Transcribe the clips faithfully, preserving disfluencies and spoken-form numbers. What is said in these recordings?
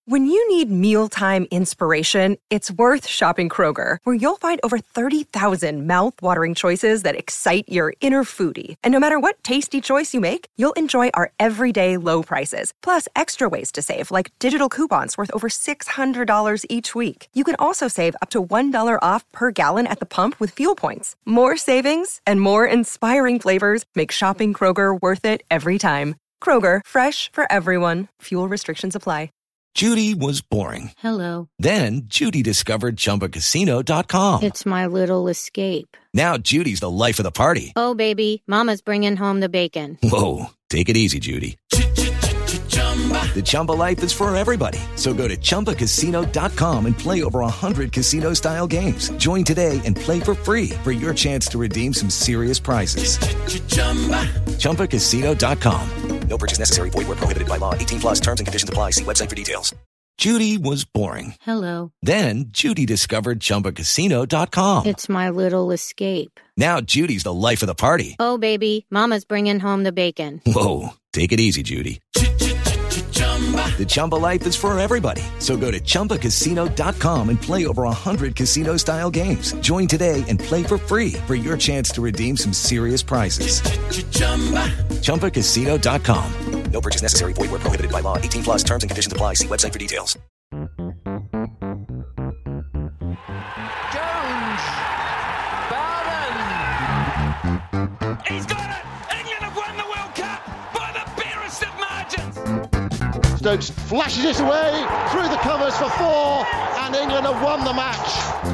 When you need mealtime inspiration, it's worth shopping Kroger, where you'll find over thirty thousand mouth-watering choices that excite your inner foodie. And no matter what tasty choice you make, you'll enjoy our everyday low prices, plus extra ways to save, like digital coupons worth over six hundred dollars each week. You can also save up to one dollar off per gallon at the pump with fuel points. More savings and more inspiring flavors make shopping Kroger worth it every time. Kroger, fresh for everyone. Fuel restrictions apply. Judy was boring. Hello. Then Judy discovered Chumba Casino dot com. It's my little escape. Now Judy's the life of the party. Oh, baby, mama's bringing home the bacon. Whoa, take it easy, Judy. The Chumba life is for everybody. So go to Chumba Casino dot com and play over one hundred casino-style games. Join today and play for free for your chance to redeem some serious prizes. Chumba Casino dot com. No purchase necessary. Void where prohibited by law. eighteen plus terms and conditions apply. See website for details. Judy was boring. Hello. Then Judy discovered Chumba Casino dot com. It's my little escape. Now Judy's the life of the party. Oh, baby, mama's bringing home the bacon. Whoa, take it easy, Judy. The Chumba life is for everybody. So go to Chumba Casino dot com and play over one hundred casino-style games. Join today and play for free for your chance to redeem some serious prizes. Chumba Casino dot com. No purchase necessary. Void where prohibited by law. eighteen plus terms and conditions apply. See website for details. Jones. Bowden. He's got it. England have won the World Cup by the barest of margins. Stokes flashes it away through the covers for four, and England have won the match.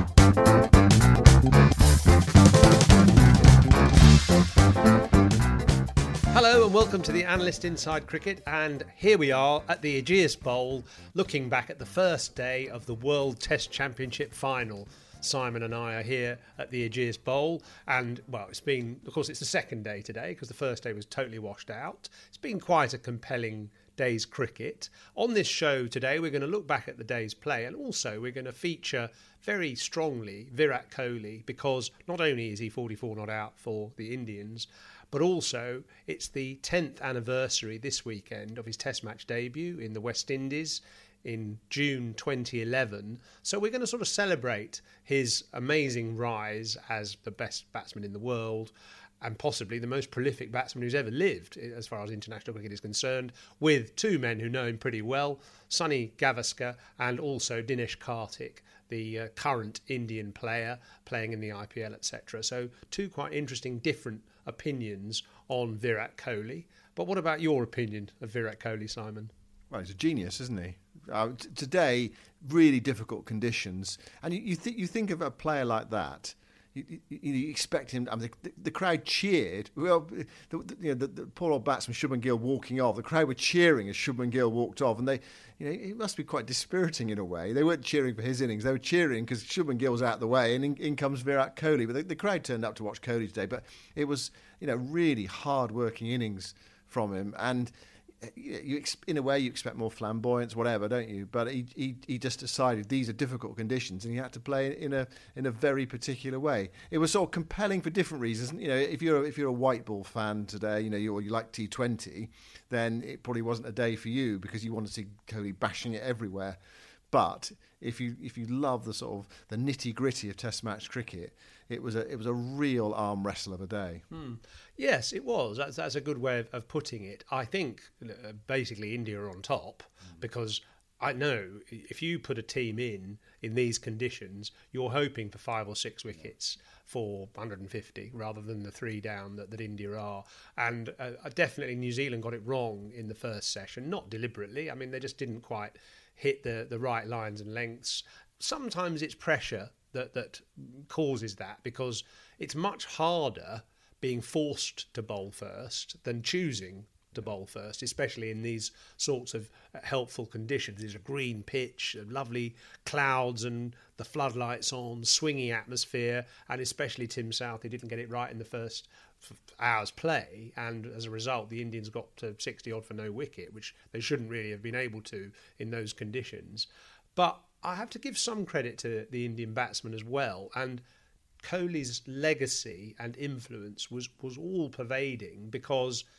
Hello and welcome to the Analyst Inside Cricket, and here we are at the Ageas Bowl looking back at the first day of the World Test Championship final. Simon and I are here at the Ageas Bowl, and well, it's been, of course, it's the second day today because the first day was totally washed out. It's been quite a compelling day's cricket. On this show today, we're going to look back at the day's play, and also we're going to feature very strongly Virat Kohli, because not only is he forty-four not out for the Indians, but also it's the tenth anniversary this weekend of his Test match debut in the West Indies in June twenty eleven. So we're going to sort of celebrate his amazing rise as the best batsman in the world, and possibly the most prolific batsman who's ever lived as far as international cricket is concerned, with two men who know him pretty well, Sunny Gavaskar and also Dinesh Karthik, the uh, current Indian player playing in the I P L, et cetera. So two quite interesting, different opinions on Virat Kohli. But what about your opinion of Virat Kohli, Simon? Well, he's a genius, isn't he? Uh, t- today, really difficult conditions. And you, you, th- you think of a player like that, You, you, you expect him. I mean, the, the crowd cheered. Well, the, the, you know, the, the poor old batsman Shubman Gill walking off. The crowd were cheering as Shubman Gill walked off, and they, you know, it must be quite dispiriting in a way. They weren't cheering for his innings; they were cheering because Shubman Gill was out of the way, and in, in comes Virat Kohli. But the, the crowd turned up to watch Kohli today. But it was, you know, really hard-working innings from him, and. You, in a way, you expect more flamboyance, whatever, don't you? But he, he he just decided these are difficult conditions, and he had to play in a in a very particular way. It was sort of compelling for different reasons. You know, if you're if you're a white ball fan today, you know, you, or you like T twenty, then it probably wasn't a day for you because you wanted to see Kohli bashing it everywhere. But if you if you love the sort of the nitty gritty of Test match cricket, it was a it was a real arm wrestle of a day. Hmm. Yes, it was. That's that's a good way of, of putting it. I think uh, basically India are on top mm. because I know if you put a team in in these conditions, you're hoping for five or six wickets for one hundred fifty rather than the three down that, that India are. And uh, definitely New Zealand got it wrong in the first session, not deliberately. I mean, they just didn't quite hit the, the right lines and lengths. Sometimes it's pressure that, that causes that, because it's much harder being forced to bowl first than choosing to bowl first, especially in these sorts of helpful conditions. There's a green pitch, lovely clouds and the floodlights on, swinging atmosphere, and especially Tim Southee didn't get it right in the first hour's play, and as a result the Indians got to sixty odd for no wicket, which they shouldn't really have been able to in those conditions. But I have to give some credit to the Indian batsmen as well, and Kohli's legacy and influence was, was all pervading, because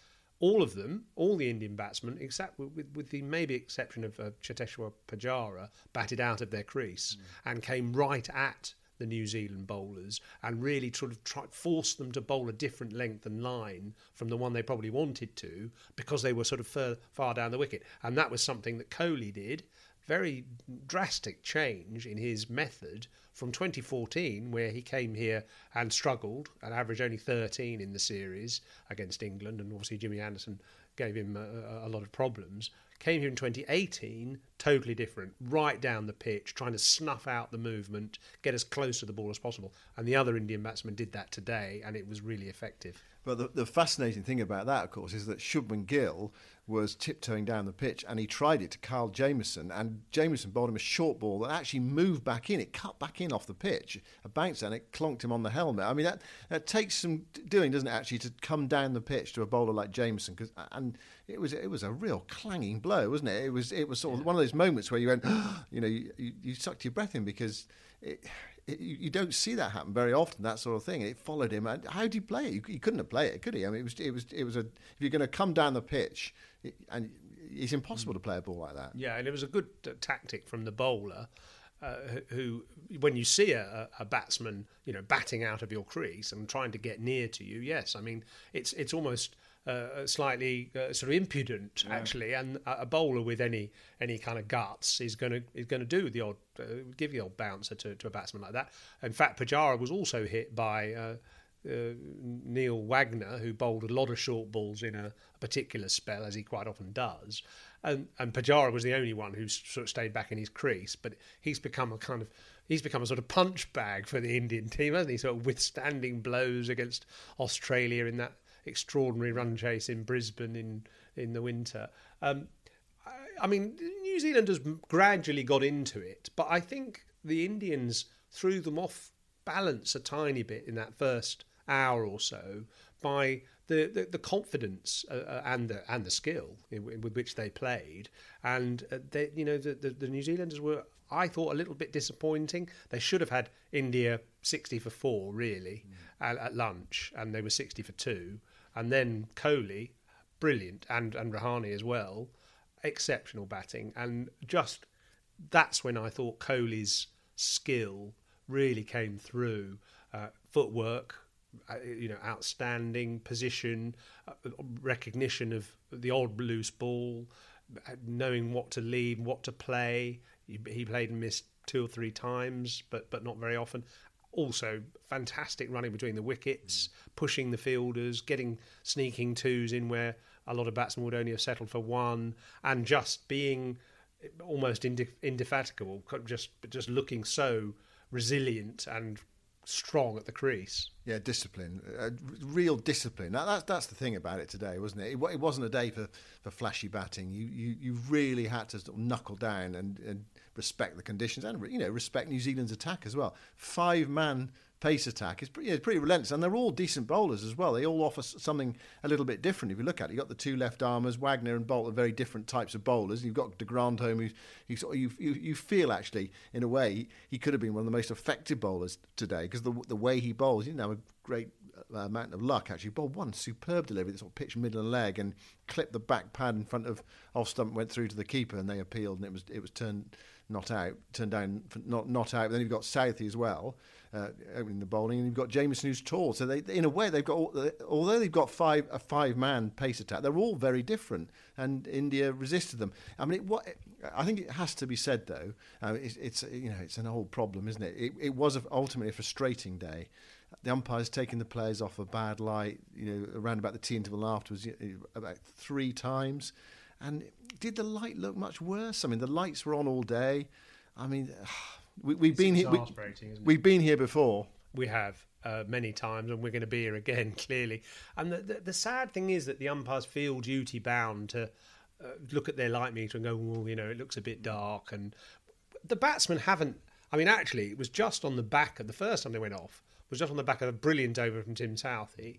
all of them, all the Indian batsmen, except with, with the maybe exception of uh, Cheteshwar Pujara, batted out of their crease mm. and came right at the New Zealand bowlers and really sort of try, forced them to bowl a different length and line from the one they probably wanted to, because they were sort of far, far down the wicket. And that was something that Kohli did. Very drastic change in his method from twenty fourteen, where he came here and struggled and averaged only thirteen in the series against England, and obviously Jimmy Anderson gave him a, a lot of problems. Came here in twenty eighteen, totally different, right down the pitch, trying to snuff out the movement, get as close to the ball as possible. And the other Indian batsmen did that today, and it was really effective. But the, the fascinating thing about that, of course, is that Shubman Gill was tiptoeing down the pitch and he tried it to Kyle Jamieson, and Jamieson bowled him a short ball that actually moved back in. It cut back in off the pitch, a bounce, and it clonked him on the helmet. I mean, that, that takes some doing, doesn't it, actually, to come down the pitch to a bowler like Jamieson, cause, and it was it was a real clanging blow, wasn't it? It was it was sort of one of those moments where you went, you know, you, you, you sucked your breath in, because it, It, you don't see that happen very often, that sort of thing. It followed him. And how do you play it? He couldn't have played it, could he? I mean, it was, it was, it was a. If you're going to come down the pitch, it, and it's impossible to play a ball like that. Yeah, and it was a good uh, tactic from the bowler, uh, who, when you see a, a batsman, you know, batting out of your crease and trying to get near to you, yes, I mean, it's it's almost. Uh, slightly uh, sort of impudent, yeah. actually, and a bowler with any any kind of guts is going to is going to do the odd uh, give the odd bouncer to, to a batsman like that. In fact, Pujara was also hit by uh, uh, Neil Wagner, who bowled a lot of short balls in a, a particular spell, as he quite often does, and and Pujara was the only one who sort of stayed back in his crease. But he's become a kind of He's become a sort of punch bag for the Indian team, hasn't he? Sort of withstanding blows against Australia in that extraordinary run chase in Brisbane in in the winter. Um, I, I mean, New Zealand has gradually got into it, but I think the Indians threw them off balance a tiny bit in that first hour or so by the the, the confidence uh, and the and the skill in, in, with which they played, and uh, they, you know, the, the the New Zealanders were, I thought, a little bit disappointing. They should have had India sixty for four, really, mm. at, at lunch, and they were sixty for two. And then Kohli, brilliant, and, and Rahane as well, exceptional batting. And just that's when I thought Kohli's skill really came through. Uh, footwork, uh, you know, outstanding position, uh, recognition of the odd loose ball, knowing what to lead, what to play. He, he played and missed two or three times, but but not very often. Also, fantastic running between the wickets, pushing the fielders, getting sneaking twos in where a lot of batsmen would only have settled for one, and just being almost inde- indefatigable, just just looking so resilient and strong at the crease. Yeah, discipline, uh, real discipline. That, that's that's the thing about it today, wasn't it? It, it wasn't a day for, for flashy batting. You, you you really had to sort of knuckle down and, and respect the conditions, and you know, respect New Zealand's attack as well. Five man pace attack is pretty, yeah, pretty relentless, and they're all decent bowlers as well. They all offer something a little bit different. If you look at it, you've got the two left armers, Wagner and Bolt, are very different types of bowlers. You've got de Grandhomme, who you sort of, you, you you feel actually in a way he could have been one of the most effective bowlers today, because the the way he bowls, you know, a great uh, amount of luck actually. Bowled one superb delivery that sort of pitched middle and leg and clipped the back pad in front of off stump, went through to the keeper, and they appealed, and it was it was turned not out, turned down for not not out. But then you've got Southey as well, uh, opening the bowling, and you've got Jamieson, who's tall. So they, in a way, they've got all, although they've got five a five man pace attack, they're all very different, and India resisted them. I mean, it, what I think it has to be said though, uh, it's, it's you know it's an old problem, isn't it? It, it was ultimately a frustrating day. The umpires taking the players off a bad light, you know, around about the tea interval afterwards, about three times. And did the light look much worse? I mean, the lights were on all day. I mean, we, we've it's been here. We, we've been here before. We have uh, many times, and we're going to be here again, clearly. And the, the, the sad thing is that the umpires feel duty bound to uh, look at their light meter and go, well, you know, it looks a bit dark. And the batsmen haven't. I mean, actually, it was just on the back of the first time they went off. Was just on the back of a brilliant over from Tim Southey.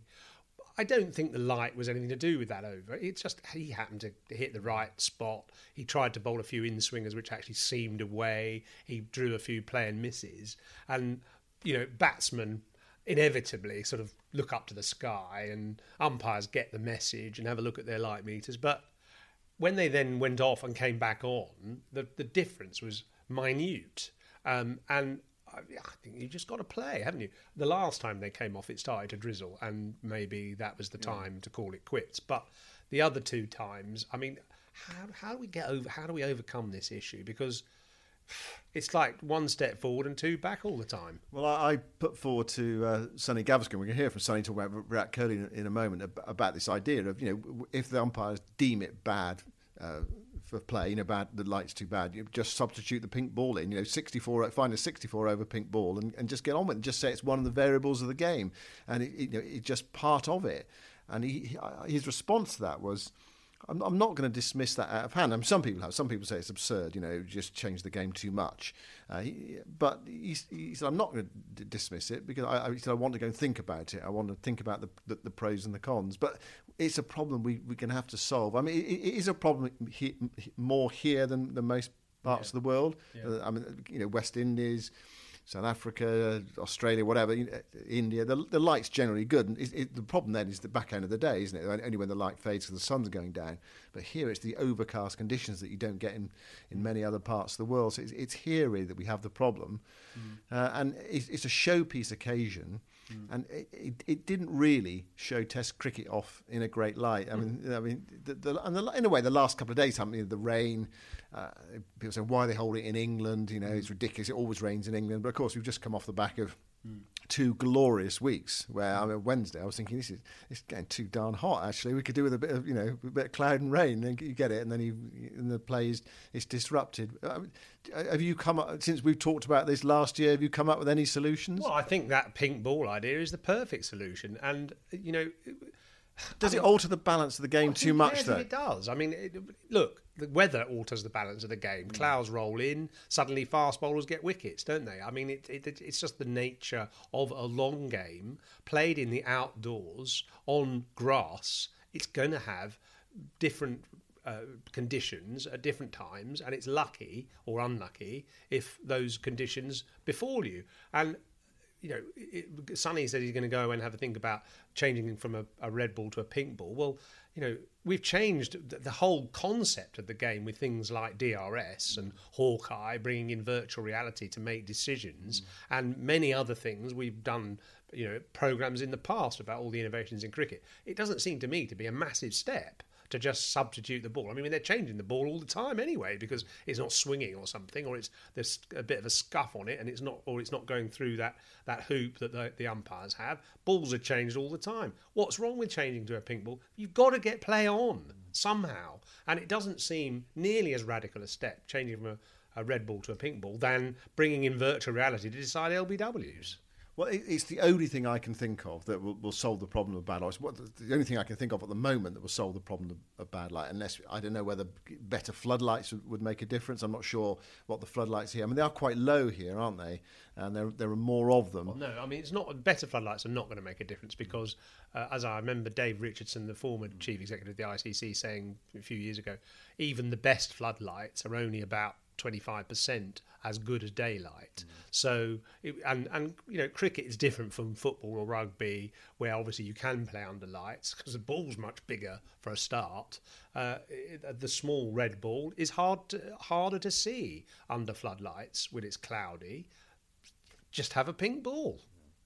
I don't think the light was anything to do with that over. It's just he happened to hit the right spot. He tried to bowl a few in-swingers which actually seemed away. He drew a few play and misses. And, you know, batsmen, inevitably sort of look up to the sky, and umpires get the message and have a look at their light meters. But when they then went off and came back on, the, the difference was minute. Um, and I, I think you just got to play, haven't you? The last time they came off, it started to drizzle, and maybe that was the time yeah. to call it quits. But the other two times, I mean, how, how do we get over? How do we overcome this issue? Because it's like one step forward and two back all the time. Well, I, I put forward to uh, Sonny Gaviscon, we're going to hear from Sonny talk about Virat Kohli in, in a moment, ab- about this idea of, you know, if the umpires deem it bad uh, for play, you know, bad, the light's too bad, you just substitute the pink ball in, you know, sixty-four, find a sixty-four over pink ball and, and just get on with it, and just say it's one of the variables of the game, and it, it, you know, it's just part of it. And he, he, his response to that was, I'm, I'm not going to dismiss that out of hand. I mean, some people have. Some people say it's absurd, you know, just change the game too much. Uh, he, but he, he said, I'm not going to d- dismiss it because I, I, he said, I want to go and think about it. I want to think about the, the, the pros and the cons. But it's a problem we, we're going to have to solve. I mean, it, it is a problem he, more here than, than most parts yeah. of the world. Yeah. Uh, I mean, you know, West Indies, South Africa, Australia, whatever, India, the, the light's generally good. And it, it, the problem then is the back end of the day, isn't it? Only when the light fades because the sun's going down. But here it's the overcast conditions that you don't get in, in many other parts of the world. So it's, it's here really that we have the problem. Mm. Uh, and it's, it's a showpiece occasion. Mm. And it, it, it didn't really show Test cricket off in a great light. I mean, mm. I mean, the, the, and the, in a way, the last couple of days, I mean, the rain. Uh, people say, why they hold it in England? You know, it's ridiculous. It always rains in England. But of course, we've just come off the back of mm. two glorious weeks. Where I mean, Wednesday, I was thinking this is it's getting too darn hot. Actually, we could do with a bit of you know a bit of cloud and rain. And you get it, and then you and the play is it's disrupted. I mean, have you come up since we've talked about this last year? Have you come up with any solutions? Well, I think that pink ball idea is the perfect solution, and you know. Does I mean, it alter the balance of the game well, too much, though? It does. I mean, it, look, the weather alters the balance of the game. Mm. Clouds roll in, suddenly fast bowlers get wickets, don't they? I mean, it, it, it's just the nature of a long game played in the outdoors on grass. It's going to have different uh, conditions at different times, and it's lucky or unlucky if those conditions befall you. And you know, it, Sonny said he's going to go and have a think about changing from a, a red ball to a pink ball. Well, you know, we've changed the, the whole concept of the game with things like D R S and Hawkeye, bringing in virtual reality to make decisions, mm. and many other things. We've done, you know, programs in the past about all the innovations in cricket. It doesn't seem to me to be a massive step to just substitute the ball. I mean, they're changing the ball all the time anyway because it's not swinging or something, or it's there's a bit of a scuff on it, and it's not, or it's not going through that that hoop that the, the umpires have. Balls are changed all the time. What's wrong with changing to a pink ball? You've got to get play on somehow, and it doesn't seem nearly as radical a step changing from a, a red ball to a pink ball than bringing in virtual reality to decide L B Ws. Well, it's the only thing I can think of that will, will solve the problem of bad light. What the only thing I can think of at the moment that will solve the problem of, of bad light, unless I don't know whether better floodlights would, would make a difference. I'm not sure what the floodlights here. I mean, they are quite low here, aren't they? And there there are more of them. Well, no, I mean, it's not better floodlights are not going to make a difference because, uh, as I remember, Dave Richardson, the former chief executive of the I C C, saying a few years ago, even the best floodlights are only about twenty-five percent as good as daylight. Mm. So, it, and, and, you know, cricket is different from football or rugby, where obviously you can play under lights because the ball's much bigger for a start. Uh, it, the small red ball is hard to, harder to see under floodlights when it's cloudy. Just have a pink ball.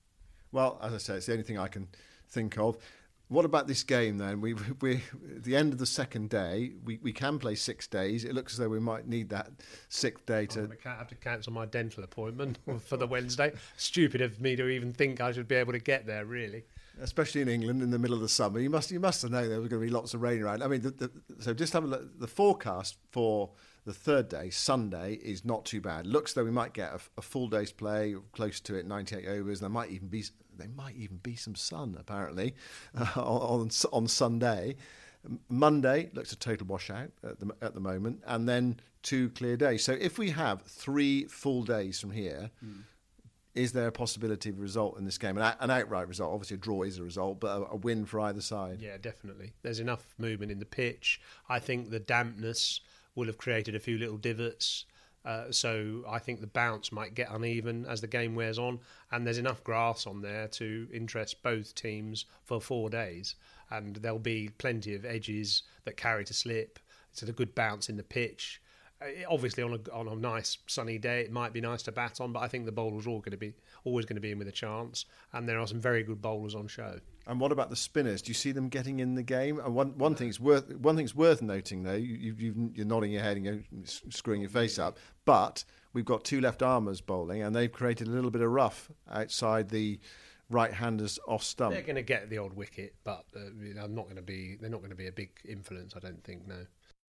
Well, as I say, it's the only thing I can think of. What about this game then? We we at the end of the second day, we, we can play six days. It looks as though we might need that sixth day to. Oh, I have to cancel my dental appointment for the Wednesday. Stupid of me to even think I should be able to get there, really. Especially in England in the middle of the summer, you must you must have known there was going to be lots of rain around. I mean, the, the, so just have a look. The forecast for the third day, Sunday, is not too bad. Looks though we might get a, a full day's play, close to it, ninety-eight overs. There might even be there might even be some sun apparently uh, on on Sunday. Monday looks a total washout at the at the moment, and then two clear days. So if we have three full days from here. Mm. Is there a possibility of a result in this game? An, an outright result, obviously a draw is a result, but a, a win for either side. Yeah, definitely. There's enough movement in the pitch. I think the dampness will have created a few little divots. Uh, so I think the bounce might get uneven as the game wears on, and there's enough grass on there to interest both teams for four days. And there'll be plenty of edges that carry to slip. It's a good bounce in the pitch. Uh, obviously, on a on a nice sunny day, it might be nice to bat on, but I think the bowlers are all going to be always going to be in with a chance, and there are some very good bowlers on show. And what about the spinners? Do you see them getting in the game? And one one thing's worth one thing's worth noting though. You, you, you're nodding your head and you're screwing your face up, but we've got two left armers bowling, and they've created a little bit of rough outside the right-handers off stump. They're going to get the odd wicket, but uh, you know, I'm not going to be. They're not going to be a big influence, I don't think. No.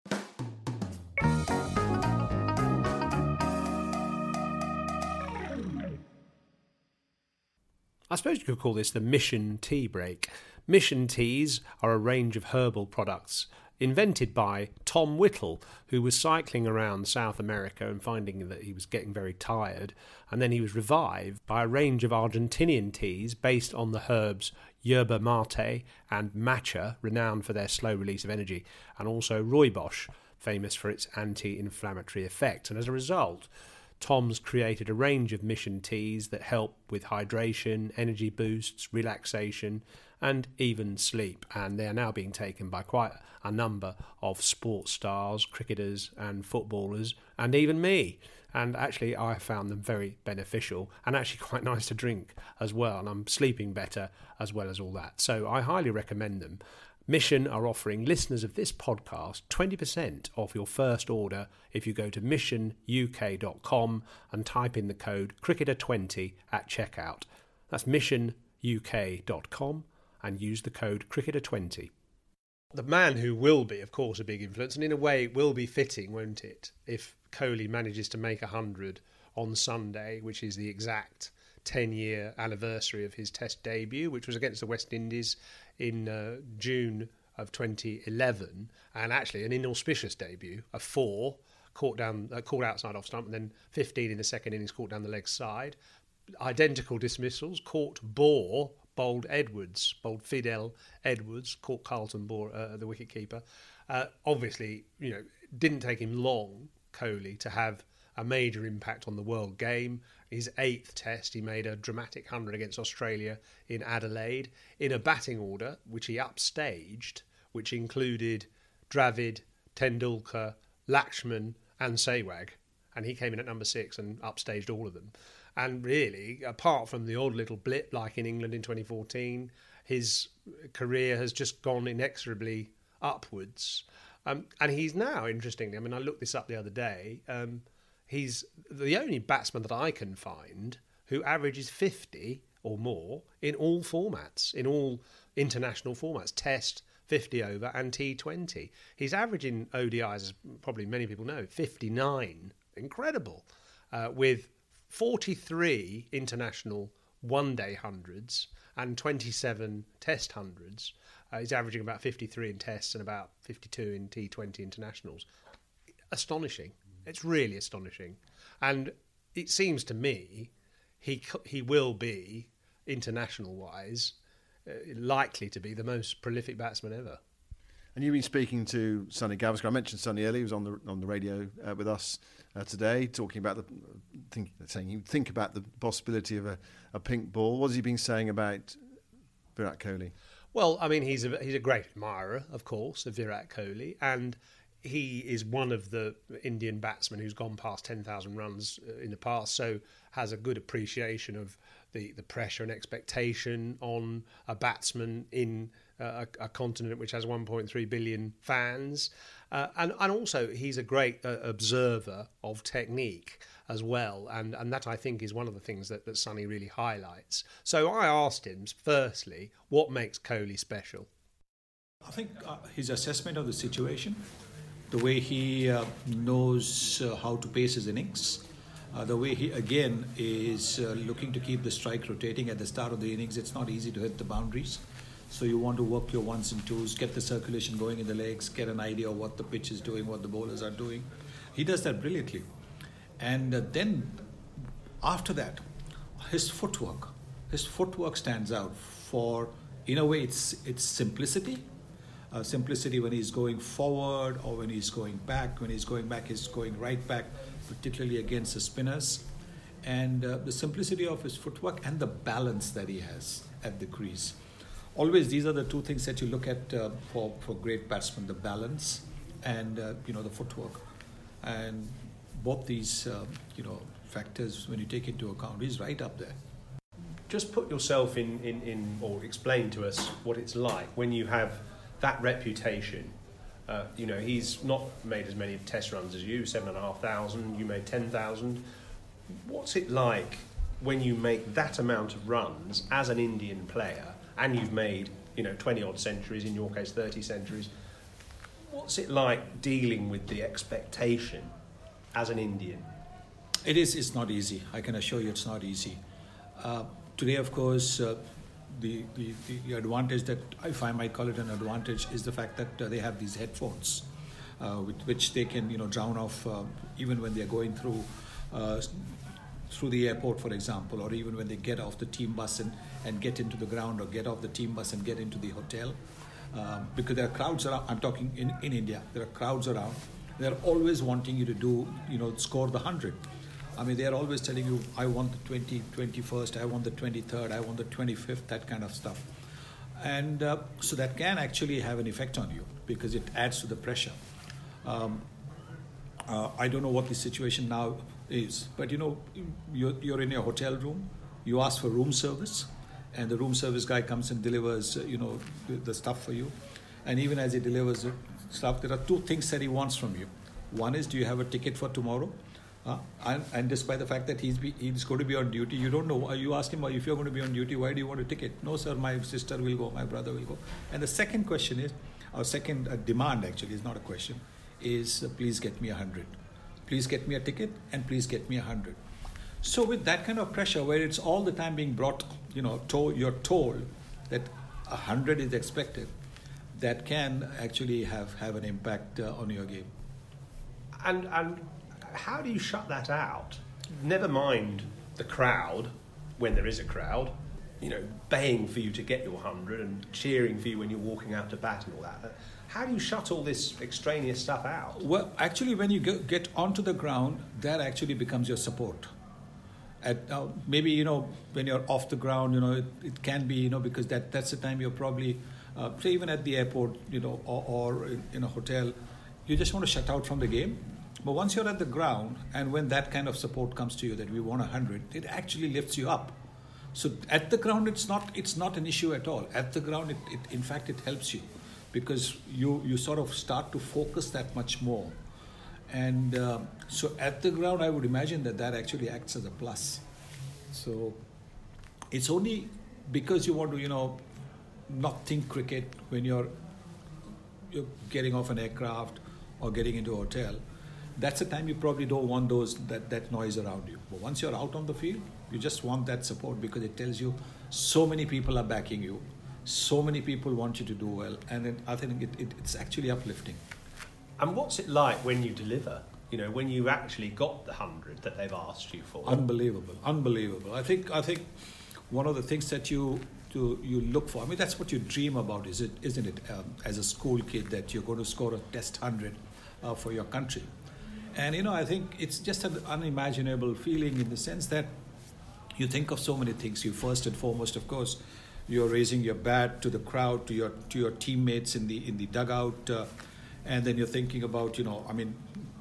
I suppose you could call this the Mission Tea Break. Mission Teas are a range of herbal products invented by Tom Whittle, who was cycling around South America and finding that he was getting very tired, and then he was revived by a range of Argentinian teas based on the herbs yerba mate and matcha, renowned for their slow release of energy, and also rooibos, famous for its anti-inflammatory effects. And as a result, Tom's created a range of Mission teas that help with hydration, energy boosts, relaxation, and even sleep. And they are now being taken by quite a number of sports stars, cricketers and footballers, and even me. And actually, I found them very beneficial and actually quite nice to drink as well. And I'm sleeping better as well as all that. So I highly recommend them. Mission are offering listeners of this podcast twenty percent off your first order if you go to mission u k dot com and type in the code cricketer twenty at checkout. That's mission u k dot com and use the code cricketer twenty. The man who will be, of course, a big influence, and in a way it will be fitting, won't it, if Kohli manages to make one hundred on Sunday, which is the exact ten-year anniversary of his Test debut, which was against the West Indies in uh, June of twenty eleven, and actually an inauspicious debut, a four, caught down, uh, caught outside off stump, and then fifteen in the second innings, caught down the leg side. Identical dismissals, caught Bohr, bowled Edwards, bowled Fidel Edwards, caught Carlton Bohr, uh, the wicketkeeper. Uh, obviously, you know, didn't take him long, Kohli, to have a major impact on the world game. His eighth test, he made a dramatic one hundred against Australia in Adelaide in a batting order which he upstaged, which included Dravid, Tendulkar, Lakshman and Sehwag. And he came in at number six and upstaged all of them. And really, apart from the odd little blip like in England in twenty fourteen, his career has just gone inexorably upwards. Um, and he's now, interestingly, I mean, I looked this up the other day, um, he's the only batsman that I can find who averages fifty or more in all formats, in all international formats, Test, fifty over and T twenty. He's averaging O D Is, as probably many people know, fifty-nine. Incredible. Uh, with forty-three international one-day hundreds and twenty-seven Test hundreds. Uh, he's averaging about fifty-three in Tests and about fifty-two in T twenty internationals. Astonishing. It's really astonishing. And it seems to me he he will be, international-wise, uh, likely to be the most prolific batsman ever. And you've been speaking to Sonny Gavaskar. I mentioned Sonny earlier. He was on the on the radio uh, with us uh, today, talking about the think, saying he would think about the possibility of a, a pink ball. What has he been saying about Virat Kohli? Well, I mean, he's a he's a great admirer, of course, of Virat Kohli, and he is one of the Indian batsmen who's gone past ten thousand runs in the past, so has a good appreciation of the, the pressure and expectation on a batsman in uh, a, a continent which has one point three billion fans. Uh, and, and also, he's a great uh, observer of technique as well, and, and that, I think, is one of the things that, that Sonny really highlights. So I asked him, firstly, what makes Kohli special? I think uh, his assessment of the situation, the way he uh, knows uh, how to pace his innings, uh, the way he, again, is uh, looking to keep the strike rotating at the start of the innings. It's not easy to hit the boundaries. So you want to work your ones and twos, get the circulation going in the legs, get an idea of what the pitch is doing, what the bowlers are doing. He does that brilliantly. And uh, then, after that, his footwork. His footwork stands out for, in a way, it's it's simplicity. Uh, simplicity when he's going forward or when he's going back. When he's going back, he's going right back. particularly against the spinners, and uh, the simplicity of his footwork and the balance that he has at the crease. Always, these are the two things that you look at uh, for for great batsmen: the balance and uh, you know the footwork. And both these uh, you know factors, when you take into account, he's right up there. Just put yourself in, in, in, or explain to us what it's like when you have that reputation. Uh, you know, he's not made as many test runs as you, seven and a half thousand, you made ten thousand. What's it like when you make that amount of runs as an Indian player, and you've made, you know, twenty odd centuries, in your case thirty centuries? What's it like dealing with the expectation as an Indian? It is, it's not easy. I can assure you it's not easy. Uh, Today, of course, uh, the, the, the advantage that, if I might call it an advantage, is the fact that uh, they have these headphones uh, with which they can, you know, drown off uh, even when they're going through uh, through the airport, for example, or even when they get off the team bus and, and get into the ground, or get off the team bus and get into the hotel. Um, because there are crowds around. I'm talking in, in India. There are crowds around. They're always wanting you to do, you know, score the hundred. I mean, they're always telling you, I want the twenty, twenty-first, I want the twenty-third, I want the twenty-fifth, that kind of stuff. And uh, so that can actually have an effect on you because it adds to the pressure. Um, uh, I don't know what the situation now is, but you know, you're, you're in your hotel room, you ask for room service, and the room service guy comes and delivers, uh, you know, the, the stuff for you. And even as he delivers the stuff, there are two things that he wants from you. One is, do you have a ticket for tomorrow? Uh, and, and despite the fact that he's be, he's going to be on duty, you don't know. You ask him, if you're going to be on duty, why do you want a ticket? No, sir, my sister will go, my brother will go. And the second question is, our second uh, demand actually is not a question, is uh, please get me a hundred. Please get me a ticket and please get me a hundred. So with that kind of pressure, where it's all the time being brought, you know, to, you're told that a hundred is expected, that can actually have, have an impact uh, on your game. And and. How do you shut that out? Never mind the crowd, when there is a crowd, you know, baying for you to get your hundred and cheering for you when you're walking out to bat and all that. How do you shut all this extraneous stuff out? Well, actually, when you go, get onto the ground, that actually becomes your support. At uh, maybe, you know, when you're off the ground, you know, it, it can be, you know, because that, that's the time you're probably, uh, say even at the airport, you know, or, or in, in a hotel, you just want to shut out from the game. But once you're at the ground, and when that kind of support comes to you that we want a hundred, it actually lifts you up. So at the ground, it's not it's not an issue at all. At the ground, it, it in fact it helps you, because you you sort of start to focus that much more. And uh, so at the ground, I would imagine that that actually acts as a plus. So it's only because you want to, you know, not think cricket when you're you're getting off an aircraft or getting into a hotel. That's the time you probably don't want those that, that noise around you. But once you're out on the field, you just want that support, because it tells you so many people are backing you, so many people want you to do well, and it, I think it, it, it's actually uplifting. And what's it like when you deliver? You know, when you actually got the hundred that they've asked you for? Unbelievable, unbelievable. I think I think one of the things that you to you look for. I mean, that's what you dream about, is it? Isn't it? Um, as a school kid, that you're going to score a test hundred uh, for your country. And, you know, I think it's just an unimaginable feeling, in the sense that you think of so many things. You first and foremost, of course, you're raising your bat to the crowd, to your to your teammates in the in the dugout, uh, and then you're thinking about, you know, I mean,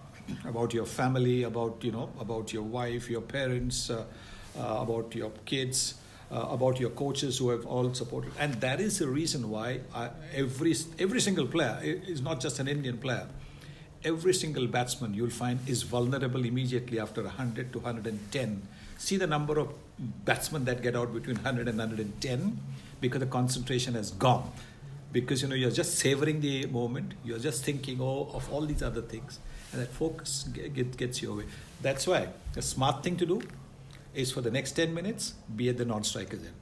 about your family, about, you know, about your wife, your parents, uh, uh, about your kids, uh, about your coaches who have all supported. And that is the reason why I, every every single player is not just an Indian player. Every single batsman you'll find is vulnerable immediately after one hundred to one hundred ten. See the number of batsmen that get out between one hundred and one hundred ten, because the concentration has gone. Because, you know, you're just savoring the moment. You're just thinking, oh, of all these other things. And that focus get, gets you away. That's why the smart thing to do is, for the next ten minutes, be at the non-strikers end.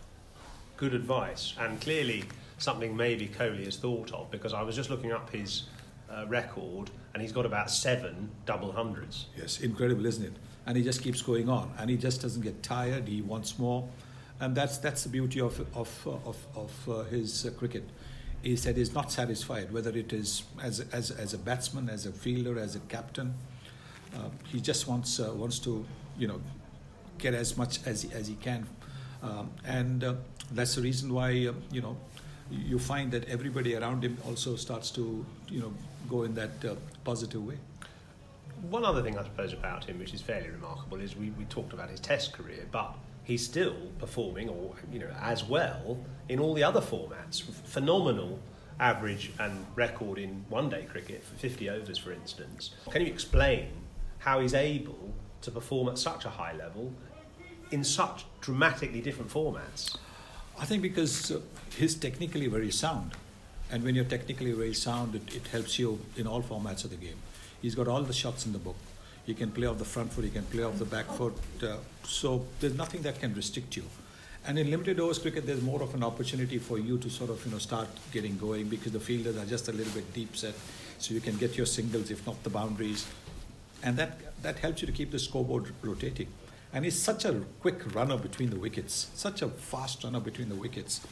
Good advice. And clearly something maybe Kohli has thought of, because I was just looking up his Uh, record, and he's got about seven double hundreds. Yes, incredible, isn't it? And he just keeps going on, and he just doesn't get tired. He wants more, and that's that's the beauty of of of, of uh, his uh, cricket, is that he's not satisfied, whether it is as as as a batsman, as a fielder, as a captain. uh, he just wants uh, wants to, you know, get as much as he, as he can, um, and uh, that's the reason why uh, you know you find that everybody around him also starts to, you know, go in that uh, positive way. One other thing I suppose about him, which is fairly remarkable, is we, we talked about his Test career, but he's still performing, or you know, as well in all the other formats. Phenomenal average and record in one-day cricket for fifty overs, for instance. Can you explain how he's able to perform at such a high level in such dramatically different formats? I think because uh, he's technically very sound, and when you're technically very sound, it, it helps you in all formats of the game. He's got all the shots in the book. He can play off the front foot, he can play off the back foot, uh, so there's nothing that can restrict you. And in limited overs cricket, there's more of an opportunity for you to sort of, you know, start getting going, because the fielders are just a little bit deep set, so you can get your singles, if not the boundaries, and that that helps you to keep the scoreboard rotating. And he's such a quick runner between the wickets, such a fast runner between the wickets.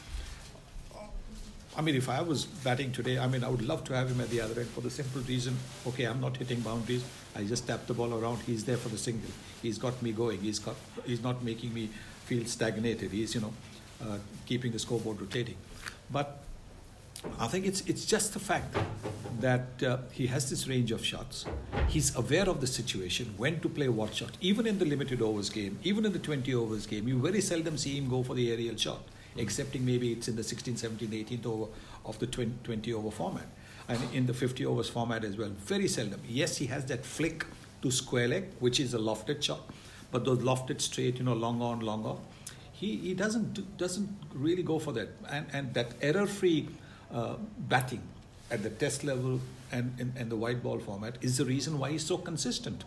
I mean, if I was batting today, I mean, I would love to have him at the other end for the simple reason, okay, I'm not hitting boundaries, I just tap the ball around, he's there for the single. He's got me going, he's got, he's not making me feel stagnated, he's, you know, uh, keeping the scoreboard rotating. But I think it's it's just the fact that uh, he has this range of shots. He's aware of the situation, when to play what shot. Even in the limited overs game, even in the twenty overs game, you very seldom see him go for the aerial shot, excepting maybe it's in the sixteenth, seventeenth, eighteenth over of the twenty over format. And in the fifty overs format as well, very seldom. Yes, he has that flick to square leg, which is a lofted shot, but those lofted straight, you know, long on, long off, he, he doesn't do, doesn't really go for that. And, and that error-free uh, batting at the Test level and in, in the white ball format is the reason why he's so consistent.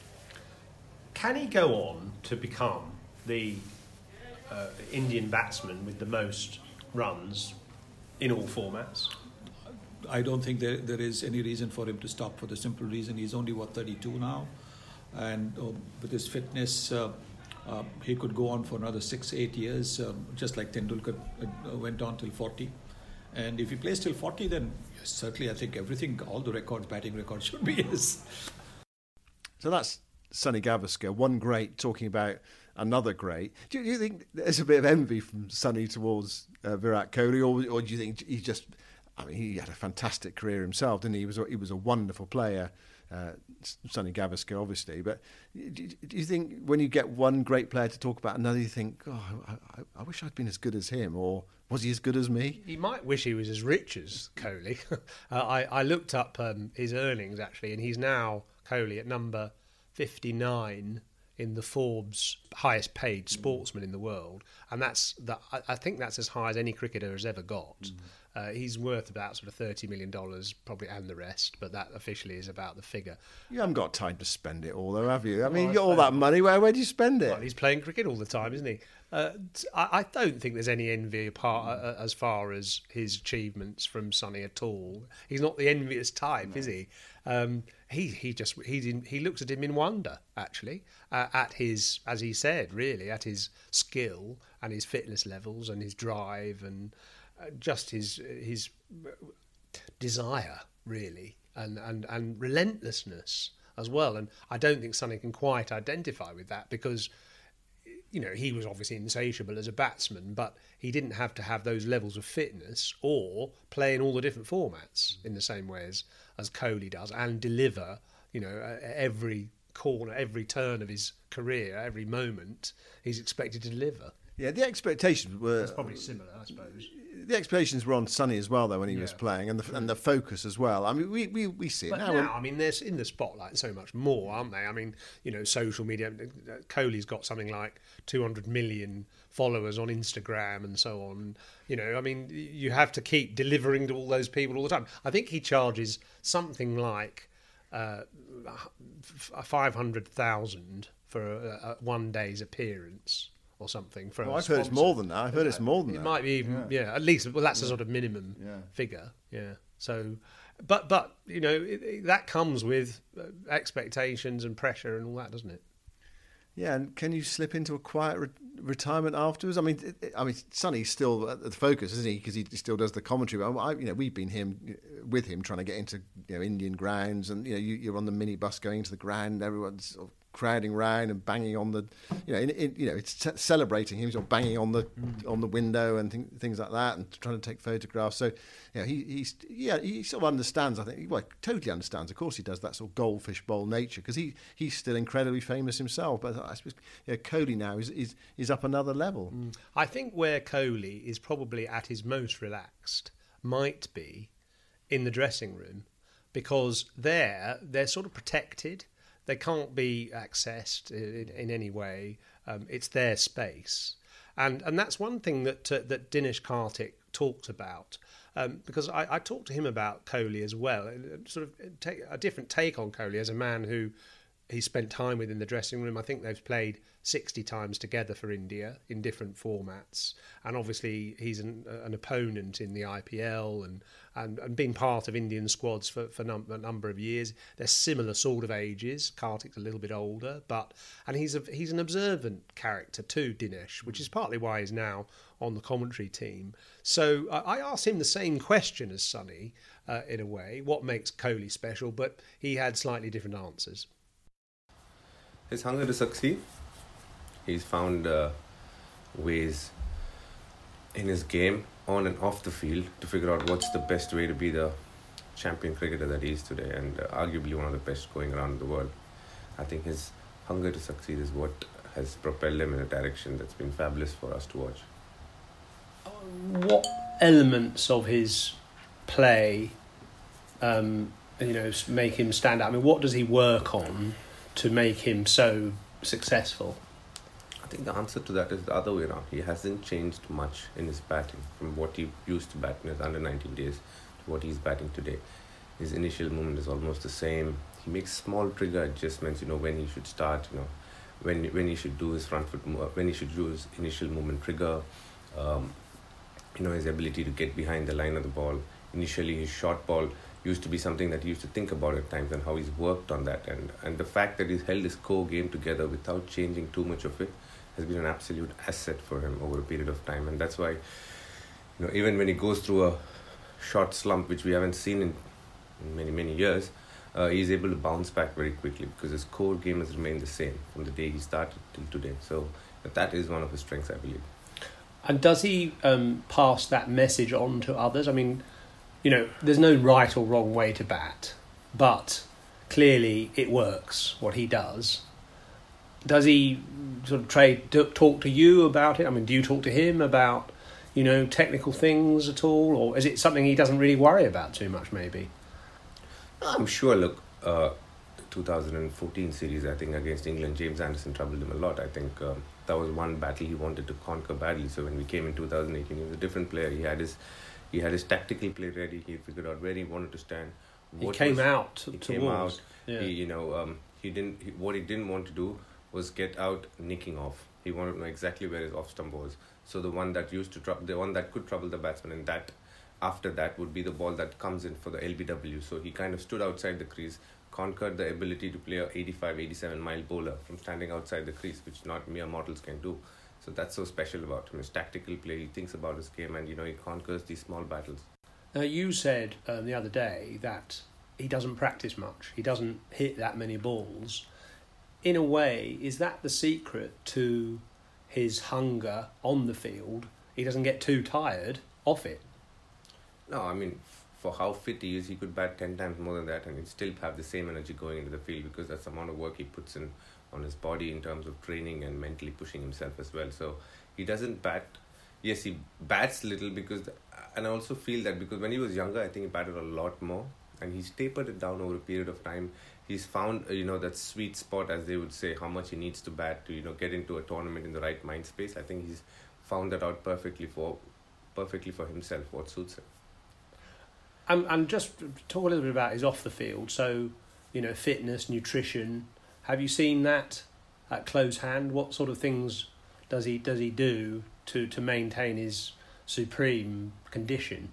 Can he go on to become the uh, Indian batsman with the most runs in all formats? I don't think there, there is any reason for him to stop, for the simple reason he's only, what, thirty-two now? And uh, with his fitness, uh, uh, he could go on for another six, eight years, um, just like Tendulkar uh, went on till forty. And if he plays till forty, then yes, certainly I think everything, all the records, batting records should be his. So that's Sunny Gavaskar, one great talking about another great. Do you think there's a bit of envy from Sunny towards uh, Virat Kohli, or, or do you think he just... I mean, he had a fantastic career himself, didn't he? He was a, he was a wonderful player, uh, Sunny Gavaskar, obviously. But do, do you think when you get one great player to talk about another, you think, oh, I, I wish I'd been as good as him, or was he as good as me? He might wish he was as rich as Kohli. uh, I, I looked up um, his earnings, actually, and he's now, Kohli, at number fifty-nine in the Forbes highest paid sportsman in the world. And that's the, I, I think that's as high as any cricketer has ever got. Mm. Uh, he's worth about sort of thirty million dollars, probably, and the rest, but that officially is about the figure. You haven't got time to spend it all, though, have you? I mean, well, you got all that money, where, where do you spend it? Well, he's playing cricket all the time, isn't he? Uh, I, I don't think there's any envy apart, uh, as far as his achievements from Sunny at all. He's not the envious type, no. is he? Um, he he just he he looks at him in wonder, actually, uh, at his, as he said, really, at his skill and his fitness levels and his drive and uh, just his his desire, really, and, and, and relentlessness as well. And I don't think Sunny can quite identify with that because, you know, he was obviously insatiable as a batsman, but he didn't have to have those levels of fitness or play in all the different formats in the same way as, as Kohli does and deliver, you know, every corner, every turn of his career, every moment he's expected to deliver. Yeah, the expectations were... It's probably similar, I suppose. The expectations were on Sunny as well, though, when he yeah. was playing, and the and the focus as well. I mean, we, we, we see it but now. now I mean, there's in the spotlight so much more, aren't they? I mean, you know, social media. Kohli's got something like two hundred million followers on Instagram and so on. You know, I mean, you have to keep delivering to all those people all the time. I think he charges something like uh, five hundred thousand for a, a one day's appearance. Or something from. Well, I've heard it's more than that. I've heard it's more than it that. It might be even, yeah. yeah, at least. Well, that's yeah. a sort of minimum yeah. figure. Yeah. So, but but you know it, it, that comes with expectations and pressure and all that, doesn't it? Yeah, and can you slip into a quiet re- retirement afterwards? I mean, it, I mean, Sonny's still at the focus, isn't he? Because he still does the commentary. But I, you know, we've been him with him trying to get into you know Indian grounds, and you know, you, you're on the minibus going into the ground, everyone's sort of crowding round and banging on the, you know, in, in, you know, it's t- celebrating him, sort of banging on the mm. on the window and th- things like that, and trying to take photographs. So, you know, he he's yeah, he sort of understands. I think, well, totally understands. Of course, he does that sort of goldfish bowl nature because he he's still incredibly famous himself. But I suppose you know, Kohli now is, is is up another level. Mm. I think where Kohli is probably at his most relaxed might be in the dressing room, because there they're sort of protected. They can't be accessed in, in any way. Um, it's their space, and and that's one thing that uh, that Dinesh Karthik talked about. Um, because I, I talked to him about Kohli as well, sort of take a different take on Kohli as a man who he spent time with in the dressing room. I think they've played sixty times together for India in different formats, and obviously he's an, an opponent in the I P L and, and, and been part of Indian squads for, for num- a number of years. They're similar sort of ages. Karthik's a little bit older, but and he's a, he's an observant character too, Dinesh, which is partly why he's now on the commentary team. So uh, I asked him the same question as Sonny, uh, in a way, what makes Kohli special, but he had slightly different answers. His hunger to succeed. He's found uh, ways in his game, on and off the field, to figure out what's the best way to be the champion cricketer that he is today, and uh, arguably one of the best going around the world. I think his hunger to succeed is what has propelled him in a direction that's been fabulous for us to watch. What elements of his play, um, you know, make him stand out? I mean, what does he work on to make him so successful? I think the answer to that is the other way around. He hasn't changed much in his batting from what he used to bat in his under nineteen days to what he's batting today. His initial movement is almost the same. He makes small trigger adjustments, you know, when he should start, you know, when when he should do his front foot, move, when he should do his initial movement trigger, um, you know, his ability to get behind the line of the ball. Initially, his short ball used to be something that he used to think about at times, and how he's worked on that. And, and the fact that he's held his core game together without changing too much of it has been an absolute asset for him over a period of time. And that's why, you know, even when he goes through a short slump, which we haven't seen in, in many, many years, uh, he's able to bounce back very quickly because his core game has remained the same from the day he started till today. So that is one of his strengths, I believe. And does he um, pass that message on to others? I mean, you know, there's no right or wrong way to bat, but clearly it works, what he does. Does he sort of trade, talk to you about it? I mean, do you talk to him about, you know, technical things at all? Or is it something he doesn't really worry about too much, maybe? I'm sure, look, uh, the twenty fourteen series, I think, against England, James Anderson troubled him a lot. I think um, that was one battle he wanted to conquer badly. So when we came in two thousand eighteen, he was a different player. He had his he had his tactical play ready. He figured out where he wanted to stand. He came was, out to, he towards. came out. Yeah. He, you know, um, he didn't. He, what he didn't want to do was get out nicking off. He wanted to know exactly where his off stump was. So the one that used to trouble, the one that could trouble the batsman, and that after that would be the ball that comes in for the L B W. So he kind of stood outside the crease, conquered the ability to play a eighty-five, eighty-seven mile bowler from standing outside the crease, which not mere mortals can do. So that's so special about him. His tactical play, he thinks about his game, and you know, he conquers these small battles. Now, you said um, the other day that he doesn't practice much. He doesn't hit that many balls. In a way, is that the secret to his hunger on the field? He doesn't get too tired off it. No, I mean, for how fit he is, he could bat ten times more than that and he'd still have the same energy going into the field, because that's the amount of work he puts in on his body in terms of training and mentally pushing himself as well. So he doesn't bat. Yes, he bats little because, the, and I also feel that because when he was younger, I think he batted a lot more, and he's tapered it down over a period of time. He's found, you know, that sweet spot, as they would say, how much he needs to bat to, you know, get into a tournament in the right mind space. I think he's found that out perfectly for, perfectly for himself, what suits him. And, and just talk a little bit about his off the field. So, you know, fitness, nutrition. Have you seen that at close hand? What sort of things does he does he do to, to maintain his supreme condition?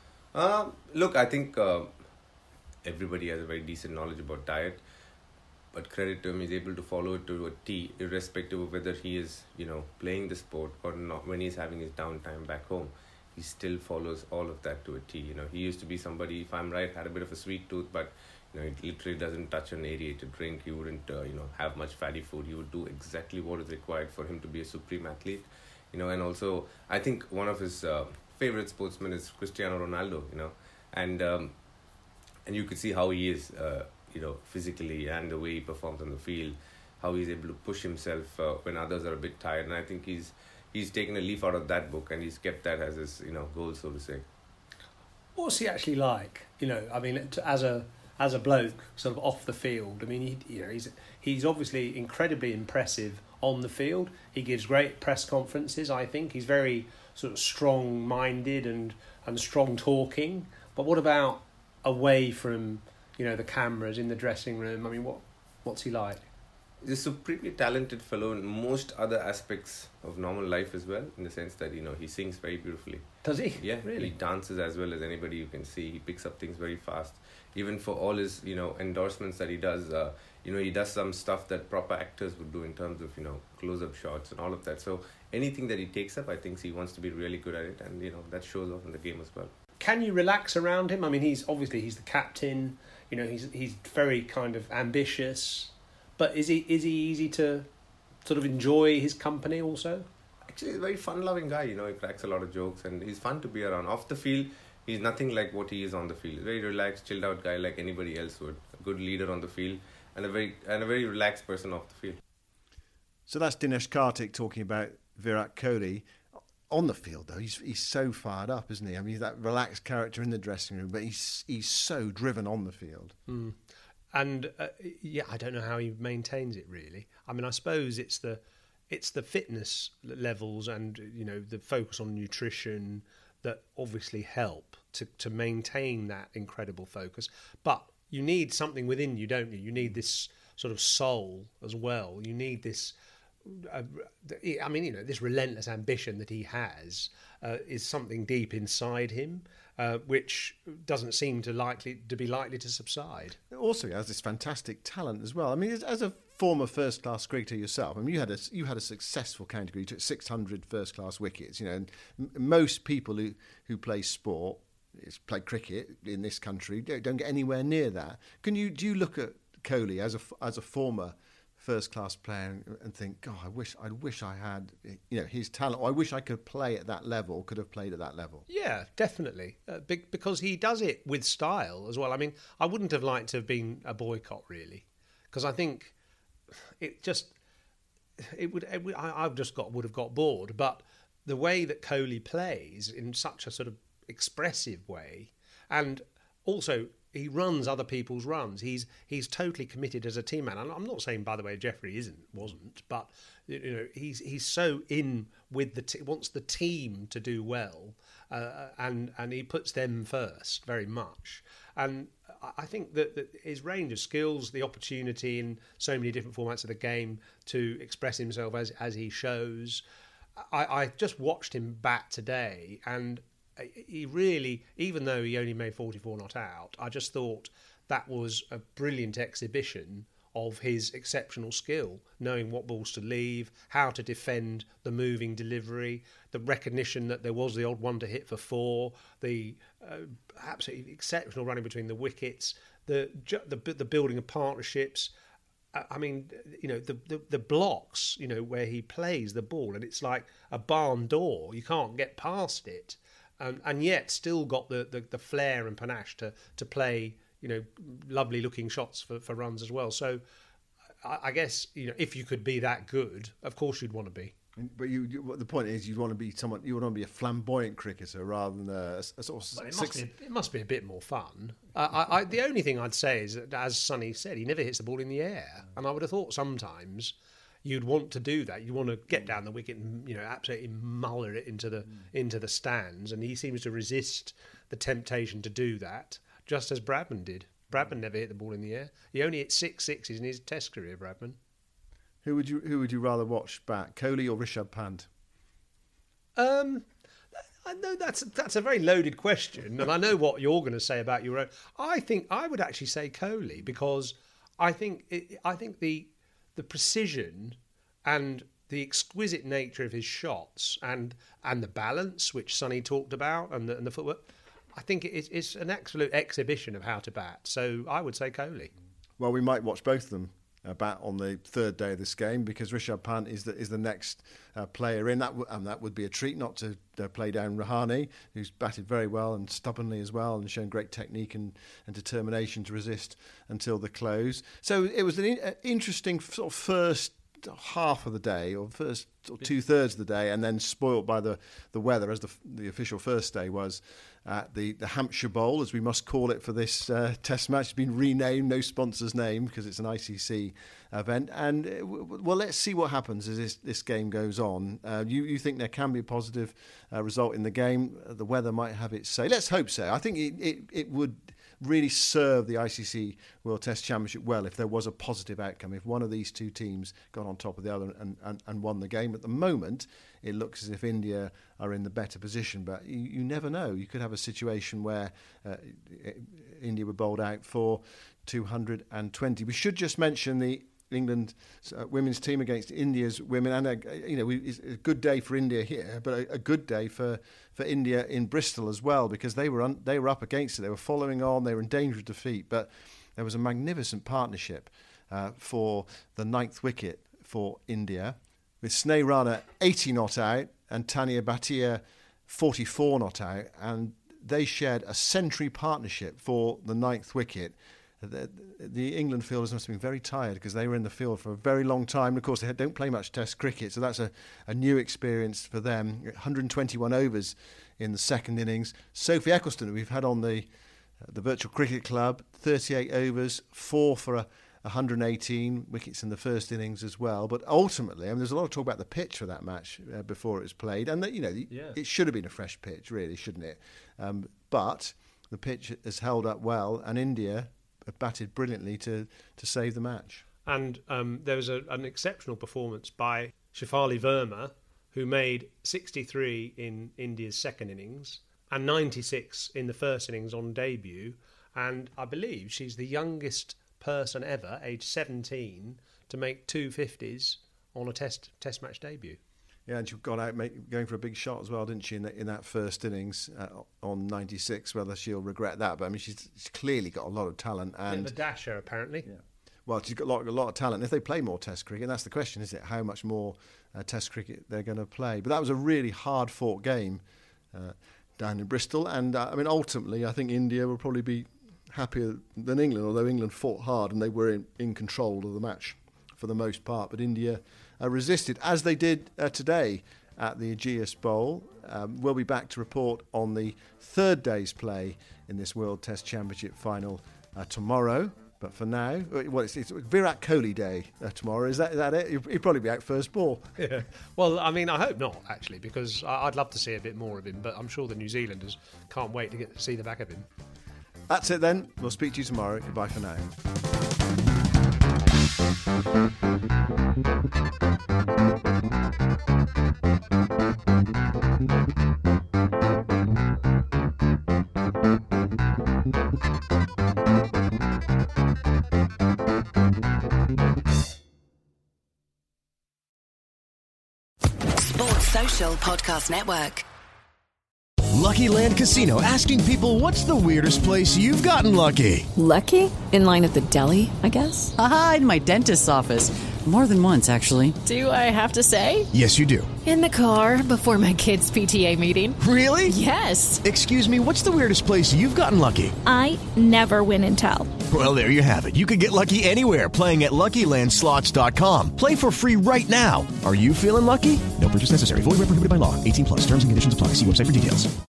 Uh, look, I think uh, everybody has a very decent knowledge about diet. but credit to him, he's able to follow it to a T, irrespective of whether he is, you know, playing the sport or not. When he's having his downtime back home, he still follows all of that to a T. You know, he used to be somebody, if I'm right, had a bit of a sweet tooth, but you know, it literally doesn't touch an aerated drink. He wouldn't, uh, you know, have much fatty food. He would do exactly what is required for him to be a supreme athlete. You know, and also, I think one of his uh, favorite sportsmen is Cristiano Ronaldo. You know, and um, and you could see how he is, uh, you know, physically and the way he performs on the field, how he's able to push himself uh, when others are a bit tired. And I think he's he's taken a leaf out of that book, and he's kept that as his, you know, goal, so to say. What's he actually like? You know, I mean, as a as a bloke, sort of off the field. I mean, he, you know, he's he's obviously incredibly impressive on the field. He gives great press conferences. I think he's very sort of strong-minded and and strong-talking. But what about away from, you know, the cameras in the dressing room? I mean, what what's he like? He's a supremely talented fellow in most other aspects of normal life as well, in the sense that, you know, he sings very beautifully. Does he? Yeah, really? He dances as well as anybody you can see. He picks up things very fast. Even for all his, you know, endorsements that he does, uh, you know, he does some stuff that proper actors would do in terms of, you know, close-up shots and all of that. So anything that he takes up, I think he wants to be really good at it, and, you know, that shows off in the game as well. Can you relax around him? I mean, he's obviously he's the captain. You know, he's he's very kind of ambitious. But is he is he easy to sort of enjoy his company also? Actually, he's a very fun-loving guy. You know, he cracks a lot of jokes and he's fun to be around. Off the field, he's nothing like what he is on the field. Very relaxed, chilled-out guy like anybody else would. A good leader on the field and a very and a very relaxed person off the field. So that's Dinesh Karthik talking about Virat Kohli. On the field, though, he's he's so fired up, isn't he? I mean, he's that relaxed character in the dressing room, but he's he's so driven on the field. Mm. And uh, yeah, I don't know how he maintains it really. I mean, I suppose it's the it's the fitness levels and, you know, the focus on nutrition that obviously help to, to maintain that incredible focus. But you need something within you, don't you? You need this sort of soul as well. You need this. Uh, I mean, you know, this relentless ambition that he has uh, is something deep inside him, uh, which doesn't seem to likely to be likely to subside. Also, he has this fantastic talent as well. I mean, as, as a former first-class cricketer yourself, I mean, you had a you had a successful county career. You took six hundred first-class wickets. You know, and m- most people who, who play sport, play cricket in this country, don't, don't get anywhere near that. Can you do you look at Kohli as a as a former first-class player and think, God, I wish, I wish I had, you know, his talent. Or I wish I could play at that level. Could have played at that level. Yeah, definitely, uh, because he does it with style as well. I mean, I wouldn't have liked to have been a boycott really, because I think it just, it would, it would I, I've just got would have got bored. But the way that Kohli plays in such a sort of expressive way, and also he runs other people's runs. He's he's totally committed as a team man. I'm not saying, by the way, Jeffrey isn't wasn't, but you know he's he's so in with the t- wants the team to do well, uh, and and he puts them first very much. And I think that, that his range of skills, the opportunity in so many different formats of the game to express himself as as he shows. I, I just watched him bat today, and he really, even though he only made forty-four not out, I just thought that was a brilliant exhibition of his exceptional skill, knowing what balls to leave, how to defend the moving delivery, the recognition that there was the odd one to hit for four, the uh, absolutely exceptional running between the wickets, the the, the building of partnerships. I mean, you know, the, the the blocks, you know, where he plays the ball, and it's like a barn door. You can't get past it. Um, and yet still got the, the, the flair and panache to, to play, you know, lovely looking shots for, for runs as well. So I, I guess, you know, if you could be that good, of course you'd want to be. But you, you, the point is, you want to be someone. You want to be a flamboyant cricketer rather than a, a sort of. Well, it, six... must be, it must be a bit more fun. Uh, I, I, the only thing I'd say is that, as Sonny said, he never hits the ball in the air, and I would have thought sometimes you'd want to do that. You want to get down the wicket and, you know, absolutely muller it into the mm. into the stands, and he seems to resist the temptation to do that, just as Bradman did. Bradman never hit the ball in the air. He only hit six sixes in his Test career, Bradman. Who would you Who would you rather watch back, Kohli or Rishabh Pant? Um, I know that's that's a very loaded question, and I know what you're going to say about your own. I think I would actually say Kohli, because I think it, I think the the precision and the exquisite nature of his shots and and the balance, which Sonny talked about, and the, and the footwork, I think it, it's an absolute exhibition of how to bat. So I would say Kohli. Well, we might watch both of them uh, bat on the third day of this game, because Rishabh Pant is the is the next uh, player in. That w- and that would be a treat, not to uh, play down Rahane, who's batted very well and stubbornly as well, and shown great technique and, and determination to resist until the close. So it was an in- uh, interesting sort of first half of the day, or first or two thirds of the day, and then spoilt by the, the weather, as the the official first day was at the, the Hampshire Bowl, as we must call it for this uh, Test match. It's been renamed, no sponsor's name, because it's an I C C event. And uh, w- well, let's see what happens as this, this game goes on. Uh, you you think there can be a positive uh, result in the game? The weather might have its say. Let's hope so. I think it it, it would really serve the I C C World Test Championship well if there was a positive outcome, if one of these two teams got on top of the other and, and, and won the game. At the moment, it looks as if India are in the better position, but you, you never know. You could have a situation where uh, India were bowled out for two hundred twenty. We should just mention the England uh, women's team against India's women, and a, you know, it's a good day for India here, but a, a good day for, for India in Bristol as well, because they were un, they were up against it. They were following on. They were in danger of defeat, but there was a magnificent partnership uh, for the ninth wicket for India, with Sneh Rana eighty not out and Tania Bhatia forty-four not out, and they shared a century partnership for the ninth wicket. The, the England fielders must have been very tired, because they were in the field for a very long time. And of course, they don't play much Test cricket, so that's a, a new experience for them. one hundred twenty-one overs in the second innings. Sophie Ecclestone, we've had on the uh, the Virtual Cricket Club, thirty-eight overs, four for a one hundred eighteen wickets in the first innings as well. But ultimately, I mean, there's a lot of talk about the pitch for that match uh, before it was played, and that, you know, yeah. it should have been a fresh pitch, really, shouldn't it? Um, but the pitch has held up well, and India have batted brilliantly to, to save the match. And um, there was a, an exceptional performance by Shefali Verma, who made sixty-three in India's second innings and ninety-six in the first innings on debut. And I believe she's the youngest person ever, aged seventeen, to make two fifties on a test test match debut. Yeah, and she got out make, going for a big shot as well, didn't she, in, the, in that first innings uh, on ninety-six. Whether she'll regret that, but I mean, she's, she's clearly got a lot of talent. And yeah, the dasher, apparently. Yeah. Well, she's got a lot, a lot of talent. If they play more Test cricket, and that's the question, is it? How much more uh, Test cricket they're going to play? But that was a really hard-fought game uh, down in Bristol, and uh, I mean, ultimately, I think India will probably be happier than England, although England fought hard and they were in, in control of the match for the most part. But India uh, resisted, as they did uh, today at the Ageas Bowl. Um, we'll be back to report on the third day's play in this World Test Championship final uh, tomorrow. But for now, well, it's, it's Virat Kohli Day uh, tomorrow. Is that is that it? He'll probably be out first ball. Yeah. Well, I mean, I hope not, actually, because I'd love to see a bit more of him. But I'm sure the New Zealanders can't wait to get to see the back of him. That's it then. We'll speak to you tomorrow. Goodbye for now. Sports Social Podcast Network. Lucky Land Casino, asking people, what's the weirdest place you've gotten lucky? Lucky? In line at the deli, I guess? Aha, in my dentist's office. More than once, actually. Do I have to say? Yes, you do. In the car before my kids' P T A meeting. Really? Yes. Excuse me, what's the weirdest place you've gotten lucky? I never win and tell. Well, there you have it. You can get lucky anywhere, playing at Lucky Land Slots dot com. Play for free right now. Are you feeling lucky? No purchase necessary. Void where prohibited by law. eighteen plus. Terms and conditions apply. See website for details.